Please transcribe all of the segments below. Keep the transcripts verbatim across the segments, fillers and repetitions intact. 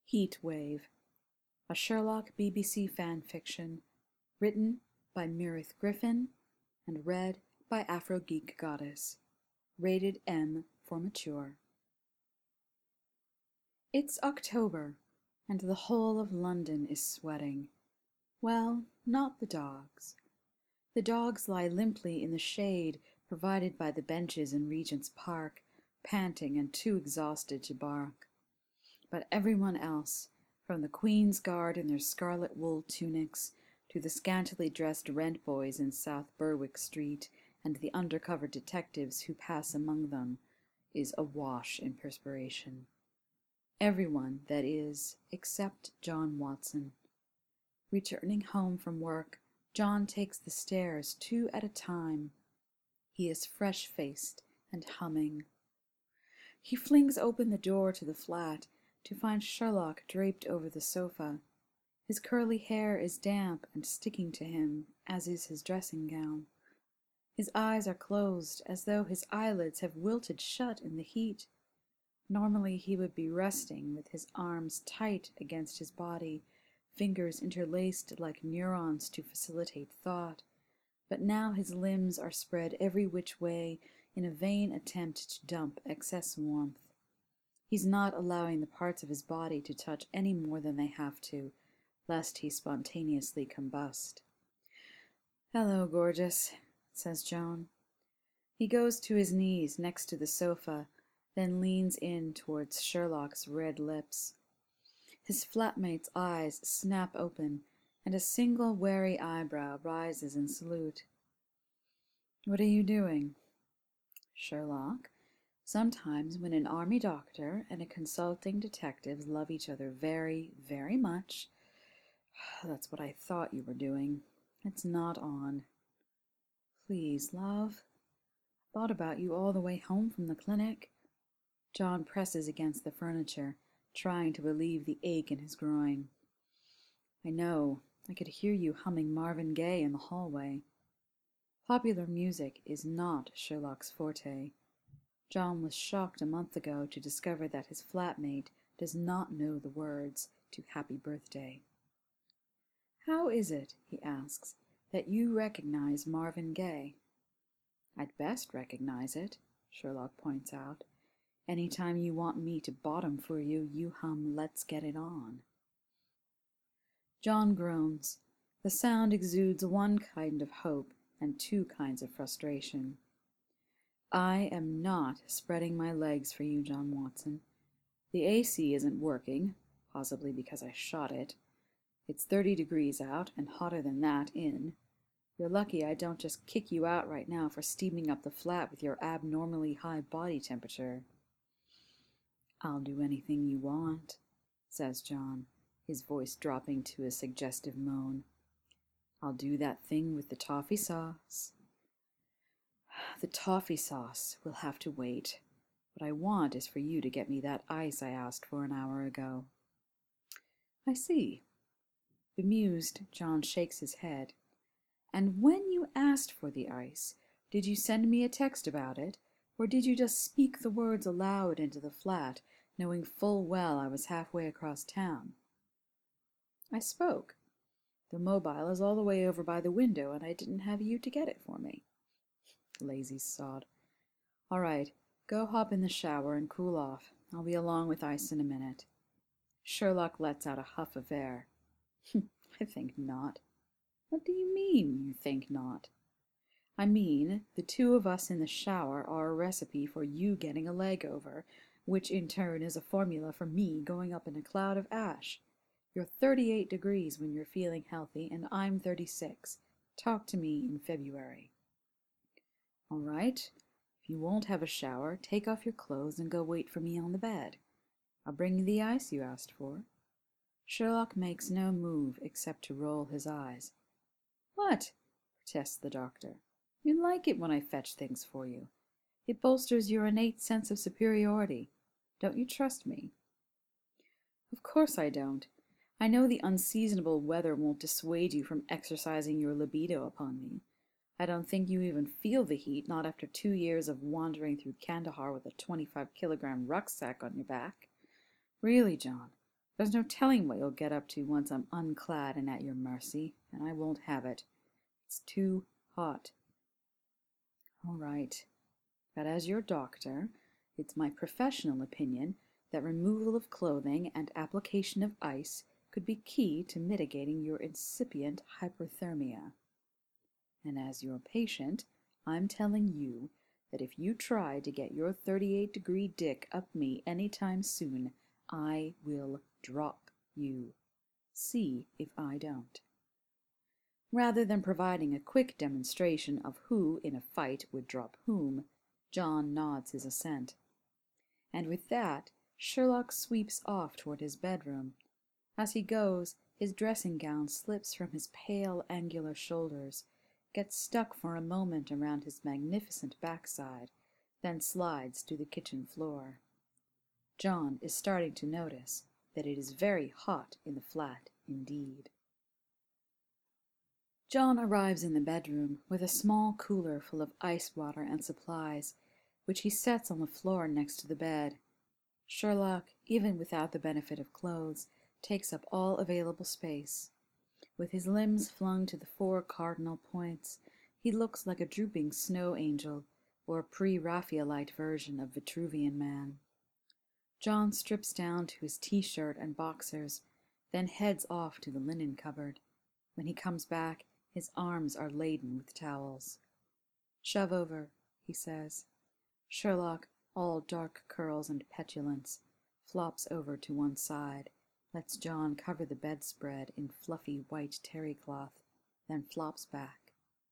Heat Wave, a Sherlock B B C fan fiction, written by Meredith Griffin and read by Afro Geek Goddess. Rated M for mature. It's October, and the whole of London is sweating. Well, not the dogs. The dogs lie limply in the shade provided by the benches in Regent's Park, panting and too exhausted to bark. But everyone else, from the Queen's Guard in their scarlet wool tunics, to the scantily dressed rent boys in South Berwick Street, and the undercover detectives who pass among them, is awash in perspiration. Everyone, that is, except John Watson. Returning home from work, John takes the stairs two at a time. He is fresh-faced and humming. He flings open the door to the flat to find Sherlock draped over the sofa. His curly hair is damp and sticking to him, as is his dressing gown. His eyes are closed, as though his eyelids have wilted shut in the heat. Normally he would be resting with his arms tight against his body, fingers interlaced like neurons to facilitate thought, but now his limbs are spread every which way in a vain attempt to dump excess warmth. He's not allowing the parts of his body to touch any more than they have to, lest he spontaneously combust. "Hello, gorgeous," says Joan. He goes to his knees next to the sofa, then leans in towards Sherlock's red lips. His flatmate's eyes snap open, and a single wary eyebrow rises in salute. "What are you doing?" "Sherlock, sometimes when an army doctor and a consulting detective love each other very, very much, that's what I thought you were doing. It's not on." "Please, love. I thought about you all the way home from the clinic." John presses against the furniture, trying to relieve the ache in his groin. "I know. I could hear you humming Marvin Gaye in the hallway." Popular music is not Sherlock's forte. John was shocked a month ago to discover that his flatmate does not know the words to Happy Birthday. "How is it," he asks, "that you recognize Marvin Gaye?" "I'd best recognize it," Sherlock points out. "Any time you want me to bottom for you, you hum Let's Get It On." John groans. The sound exudes one kind of hope and two kinds of frustration. "I am not spreading my legs for you, John Watson. The A C isn't working, possibly because I shot it. It's thirty degrees out, and hotter than that in. You're lucky I don't just kick you out right now for steaming up the flat with your abnormally high body temperature." "I'll do anything you want," says John, his voice dropping to a suggestive moan. "I'll do that thing with the toffee sauce." "The toffee sauce will have to wait. What I want is for you to get me that ice I asked for an hour ago." "I see." Bemused, John shakes his head. "And when you asked for the ice, did you send me a text about it, or did you just speak the words aloud into the flat, knowing full well I was halfway across town?" "I spoke. The mobile is all the way over by the window, and I didn't have you to get it for me." Lazy sod. "All right, go hop in the shower and cool off. I'll be along with ice in a minute." Sherlock lets out a huff of air. "I think not." "What do you mean, you think not?" "I mean, the two of us in the shower are a recipe for you getting a leg over, which in turn is a formula for me going up in a cloud of ash. You're thirty-eight degrees when you're feeling healthy, and I'm thirty-six. Talk to me in February." "All right. If you won't have a shower, take off your clothes and go wait for me on the bed. I'll bring you the ice you asked for." Sherlock makes no move except to roll his eyes. "What?" protests the doctor. "You like it when I fetch things for you. It bolsters your innate sense of superiority. Don't you trust me?" "Of course I don't. I know the unseasonable weather won't dissuade you from exercising your libido upon me. I don't think you even feel the heat, not after two years of wandering through Kandahar with a twenty-five kilogram rucksack on your back. Really, John, There's no telling what you'll get up to once I'm unclad and at your mercy, and I won't have it. It's too hot. All right, but as your doctor, it's my professional opinion that removal of clothing and application of ice could be key to mitigating your incipient hyperthermia. And as your patient, I'm telling you that if you try to get your thirty-eight degree dick up me any time soon, I will drop you. See if I don't. Rather than providing a quick demonstration of who in a fight would drop whom, John nods his assent. And with that, Sherlock sweeps off toward his bedroom. As he goes, his dressing gown slips from his pale, angular shoulders, gets stuck for a moment around his magnificent backside, then slides to the kitchen floor. John is starting to notice that it is very hot in the flat indeed. John arrives in the bedroom with a small cooler full of ice water and supplies, which he sets on the floor next to the bed. Sherlock, even without the benefit of clothes, takes up all available space. With his limbs flung to the four cardinal points, he looks like a drooping snow angel or a pre-Raphaelite version of Vitruvian Man. John strips down to his t-shirt and boxers, then heads off to the linen cupboard. When he comes back, his arms are laden with towels. "Shove over," he says. Sherlock, all dark curls and petulance, flops over to one side, lets John cover the bedspread in fluffy white terry cloth, then flops back.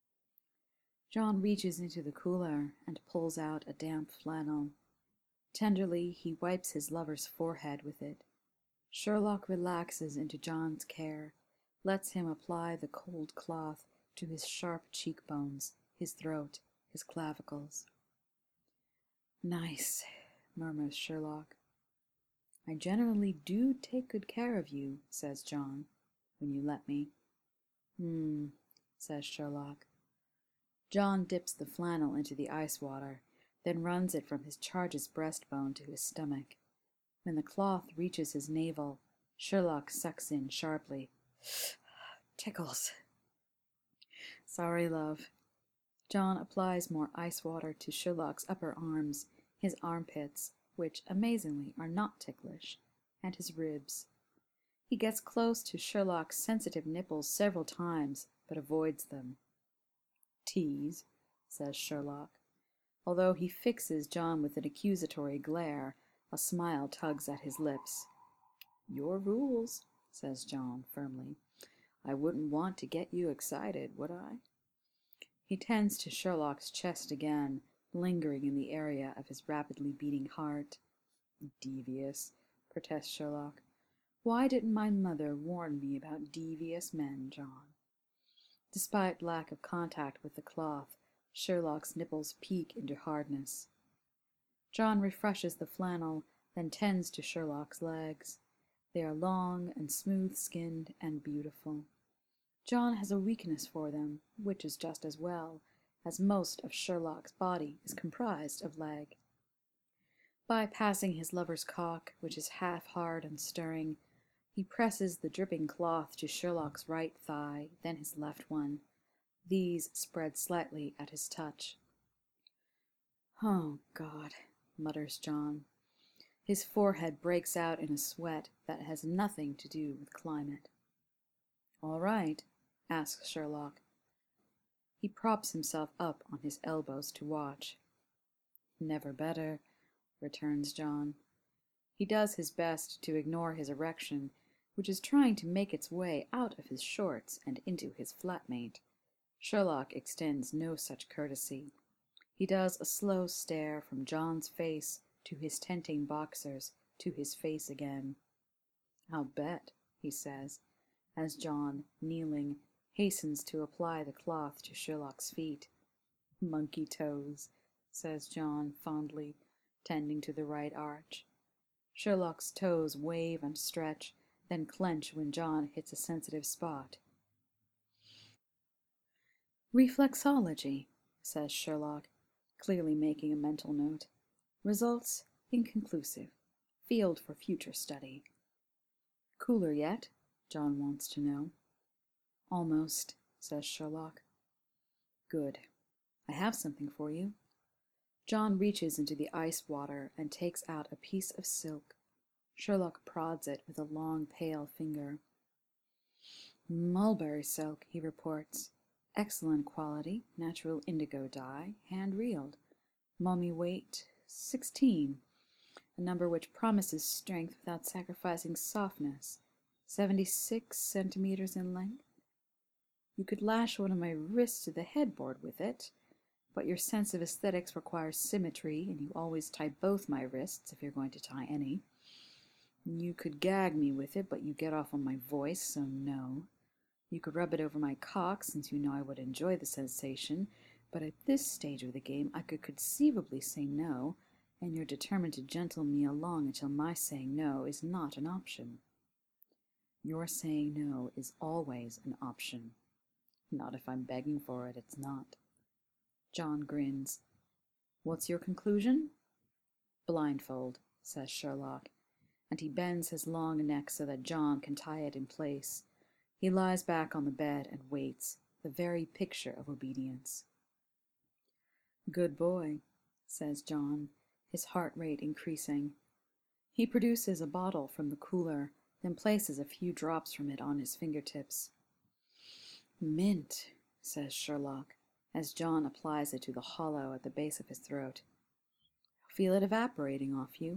John reaches into the cooler and pulls out a damp flannel. Tenderly, he wipes his lover's forehead with it. Sherlock relaxes into John's care, lets him apply the cold cloth to his sharp cheekbones, his throat, his clavicles. "Nice," murmurs Sherlock. "I generally do take good care of you," says John, "when you let me." "Hmm," says Sherlock. John dips the flannel into the ice water, then runs it from his charge's breastbone to his stomach. When the cloth reaches his navel, Sherlock sucks in sharply. "Tickles." "Sorry, love." John applies more ice water to Sherlock's upper arms, his armpits, which, amazingly, are not ticklish, and his ribs. He gets close to Sherlock's sensitive nipples several times, but avoids them. "Tease," says Sherlock. Although he fixes John with an accusatory glare, a smile tugs at his lips. "Your rules," says John firmly. "I wouldn't want to get you excited, would I?" He tends to Sherlock's chest again, lingering in the area of his rapidly beating heart. "Devious," protests Sherlock. "Why didn't my mother warn me about devious men, John?" Despite lack of contact with the cloth, Sherlock's nipples peak into hardness. John refreshes the flannel, then tends to Sherlock's legs. They are long and smooth-skinned and beautiful. John has a weakness for them, which is just as well, as most of Sherlock's body is comprised of leg. Bypassing his lover's cock, which is half hard and stirring, he presses the dripping cloth to Sherlock's right thigh, then his left one. These spread slightly at his touch. "Oh, God," mutters John. His forehead breaks out in a sweat that has nothing to do with climate. "All right?" asks Sherlock. He props himself up on his elbows to watch. "Never better," returns John. He does his best to ignore his erection, which is trying to make its way out of his shorts and into his flatmate. Sherlock extends no such courtesy. He does a slow stare from John's face to his tenting boxers to his face again. "I'll bet," he says, as John, kneeling, hastens to apply the cloth to Sherlock's feet. "Monkey toes," says John fondly, tending to the right arch. Sherlock's toes wave and stretch, then clench when John hits a sensitive spot. "Reflexology," says Sherlock, clearly making a mental note. "Results inconclusive. Field for future study." Cooler yet? John wants to know. Almost, says Sherlock. Good. I have something for you. John reaches into the ice water and takes out a piece of silk. Sherlock prods it with a long, pale finger. Mulberry silk, he reports. Excellent quality, natural indigo dye, hand-reeled. Mummy weight, sixteen, a number which promises strength without sacrificing softness. Seventy-six centimeters in length. You could lash one of my wrists to the headboard with it, but your sense of aesthetics requires symmetry, and you always tie both my wrists if you're going to tie any. You could gag me with it, but you get off on my voice, so no. You could rub it over my cock, since you know I would enjoy the sensation, but at this stage of the game I could conceivably say no, and you're determined to gentle me along until my saying no is not an option. Your saying no is always an option. Not if I'm begging for it, it's not. John grins. What's your conclusion? Blindfold, says Sherlock, and he bends his long neck so that John can tie it in place. He lies back on the bed and waits, the very picture of obedience. Good boy, says John, his heart rate increasing. He produces a bottle from the cooler, then places a few drops from it on his fingertips. Mint, says Sherlock, as John applies it to the hollow at the base of his throat. Feel it evaporating off you?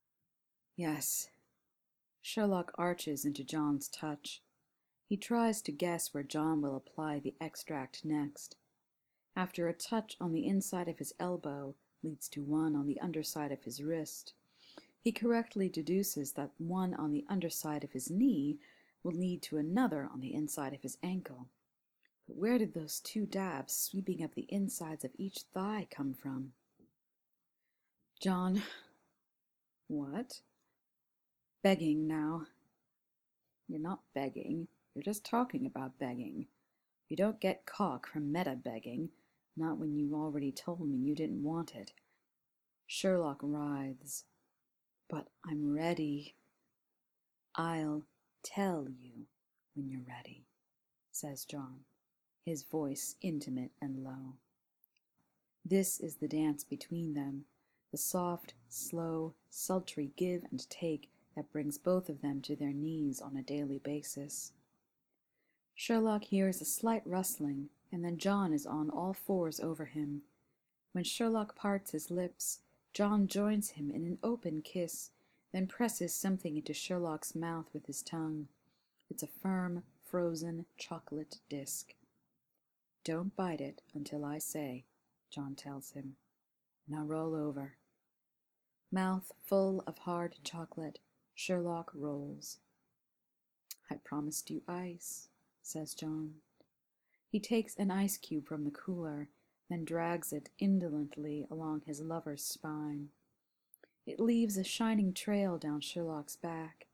Yes. Sherlock arches into John's touch. He tries to guess where John will apply the extract next. After a touch on the inside of his elbow leads to one on the underside of his wrist, he correctly deduces that one on the underside of his knee will lead to another on the inside of his ankle. But where did those two dabs sweeping up the insides of each thigh come from? John. What? Begging now. You're not begging. You're just talking about begging. You don't get cock from meta-begging, not when you already told me you didn't want it. Sherlock writhes. But I'm ready. I'll tell you when you're ready, says John, his voice intimate and low. This is the dance between them, the soft, slow, sultry give and take that brings both of them to their knees on a daily basis. Sherlock hears a slight rustling, and then John is on all fours over him. When Sherlock parts his lips, John joins him in an open kiss, then presses something into Sherlock's mouth with his tongue. It's a firm, frozen chocolate disc. Don't bite it until I say, John tells him. Now roll over. Mouth full of hard chocolate, Sherlock rolls. I promised you ice, says John. He takes an ice cube from the cooler, then drags it indolently along his lover's spine. It leaves a shining trail down Sherlock's back.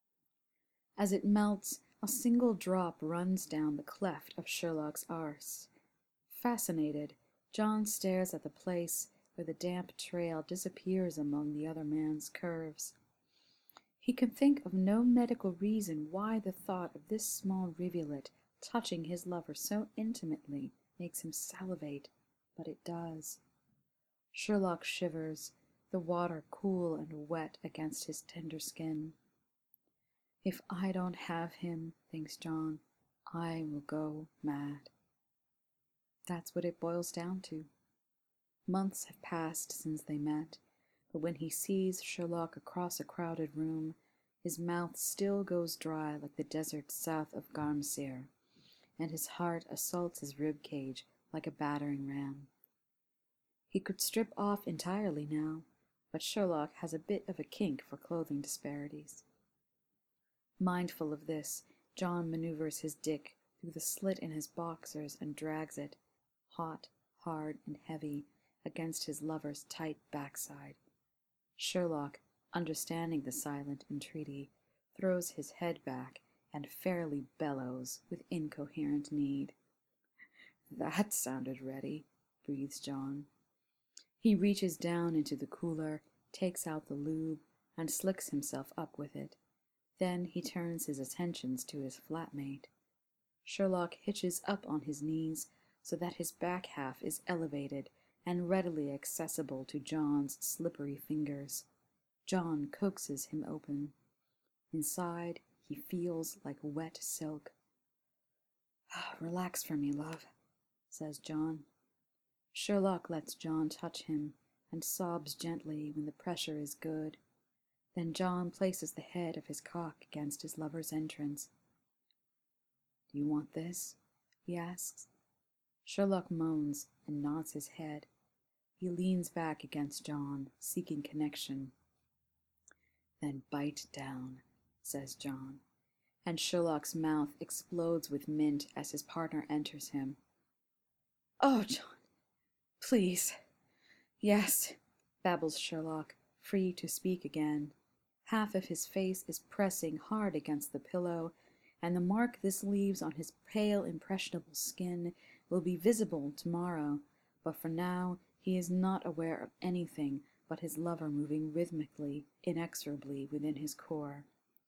As it melts, a single drop runs down the cleft of Sherlock's arse. Fascinated, John stares at the place where the damp trail disappears among the other man's curves. He can think of no medical reason why the thought of this small rivulet touching his lover so intimately makes him salivate, but it does. Sherlock shivers, the water cool and wet against his tender skin. If I don't have him, thinks John, I will go mad. That's what it boils down to. Months have passed since they met, but when he sees Sherlock across a crowded room, his mouth still goes dry like the desert south of Garmsir, and his heart assaults his rib cage like a battering ram. He could strip off entirely now, but Sherlock has a bit of a kink for clothing disparities. Mindful of this, John maneuvers his dick through the slit in his boxers and drags it, hot, hard, and heavy, against his lover's tight backside. Sherlock, understanding the silent entreaty, throws his head back and fairly bellows with incoherent need. That sounded ready, breathes John. He reaches down into the cooler, takes out the lube, and slicks himself up with it, Then he turns his attentions to his flatmate. Sherlock hitches up on his knees so that his back half is elevated and readily accessible to John's slippery fingers. John coaxes him open. Inside, he feels like wet silk. "Relax for me, love," says John. Sherlock lets John touch him and sobs gently when the pressure is good. Then John places the head of his cock against his lover's entrance. "Do you want this?" he asks. Sherlock moans and nods his head. He leans back against John, seeking connection. "Then bite down," says John, and Sherlock's mouth explodes with mint as his partner enters him. "Oh, John, please." "Yes," babbles Sherlock, free to speak again. Half of his face is pressing hard against the pillow, and the mark this leaves on his pale, impressionable skin will be visible tomorrow, but for now he is not aware of anything but his lover moving rhythmically, inexorably within his core.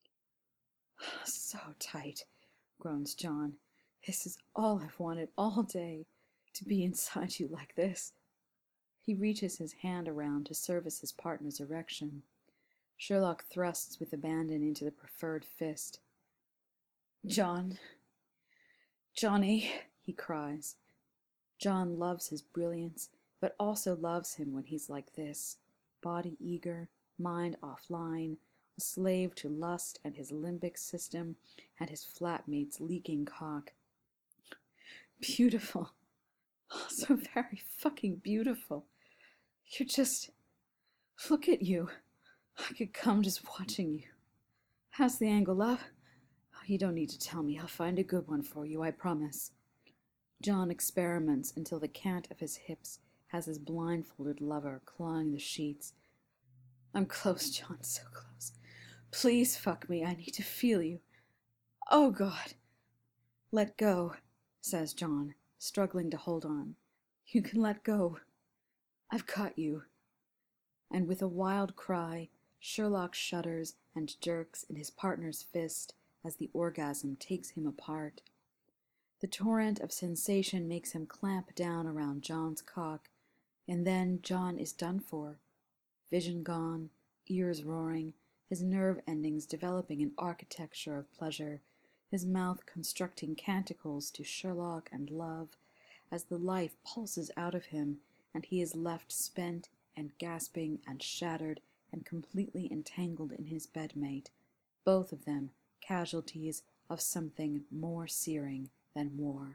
"So tight," groans John. "This is all I've wanted all day, to be inside you like this." He reaches his hand around to service his partner's erection. Sherlock thrusts with abandon into the preferred fist. "John, Johnny," he cries. John loves his brilliance, but also loves him when he's like this, body eager, mind offline, a slave to lust and his limbic system and his flatmate's leaking cock. "Beautiful. Oh, so very fucking beautiful. You're just... Look at you. I could come just watching you. How's the angle, love? Oh, you don't need to tell me. I'll find a good one for you, I promise." John experiments until the cant of his hips has his blindfolded lover clawing the sheets. "I'm close, John, so close. Please fuck me. I need to feel you. Oh, God." "Let go," says John, struggling to hold on. "You can let go. I've got you." And with a wild cry, Sherlock shudders and jerks in his partner's fist as the orgasm takes him apart. The torrent of sensation makes him clamp down around John's cock, and then John is done for. Vision gone, ears roaring, his nerve endings developing an architecture of pleasure, his mouth constructing canticles to Sherlock and love, as the life pulses out of him, and he is left spent and gasping and shattered and completely entangled in his bedmate, both of them casualties of something more searing than war.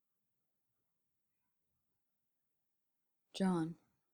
"John."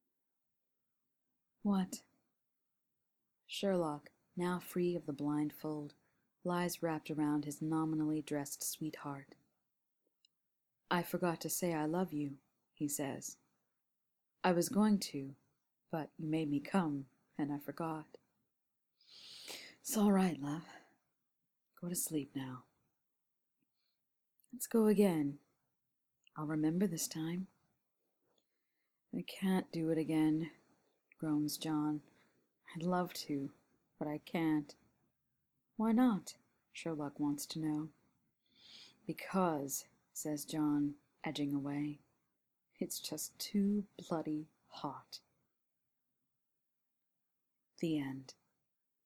"What?" Sherlock, now free of the blindfold, lies wrapped around his nominally dressed sweetheart. "I forgot to say I love you," he says. "I was going to, but you made me come, and I forgot." "It's all right, love. Go to sleep now." "Let's go again. I'll remember this time." "I can't do it again," groans John. "I'd love to, but I can't." "Why not?" Sherlock wants to know. "Because," says John, edging away, "it's just too bloody hot." The end.